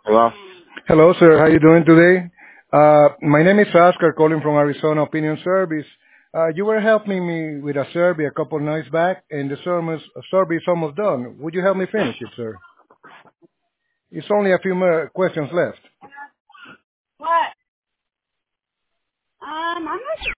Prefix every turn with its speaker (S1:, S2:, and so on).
S1: Hello?
S2: Hello, sir. How you doing today? My name is Oscar, calling from Arizona Opinion Service. You were helping me with a survey a couple of nights back, and the survey is almost done. Would you help me finish it, sir? It's only a few more questions left.
S3: What? I'm not